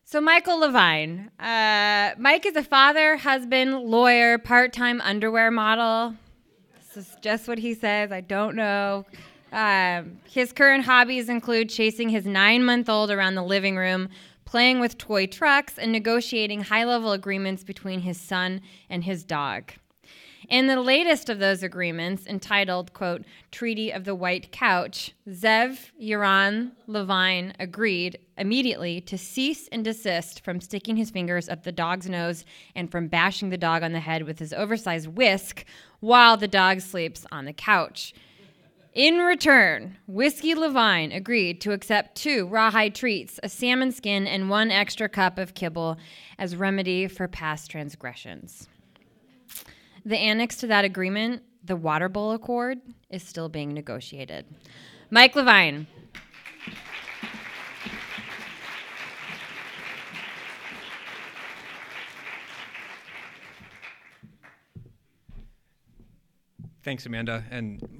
So Michael Levine. Mike is a father, husband, lawyer, part-time underwear model. This is just what he says. I don't know. His current hobbies include chasing his 9-month-old around the living room, playing with toy trucks, and negotiating high-level agreements between his son and his dog. In the latest of those agreements, entitled, quote, Treaty of the White Couch, Zev Yaron Levine agreed immediately to cease and desist from sticking his fingers up the dog's nose and from bashing the dog on the head with his oversized whisk while the dog sleeps on the couch. In return, Whiskey Levine agreed to accept 2 rawhide treats, a salmon skin, and 1 extra cup of kibble as remedy for past transgressions. The annex to that agreement, the Water Bowl Accord, is still being negotiated. Mike Levine. Thanks, Amanda. And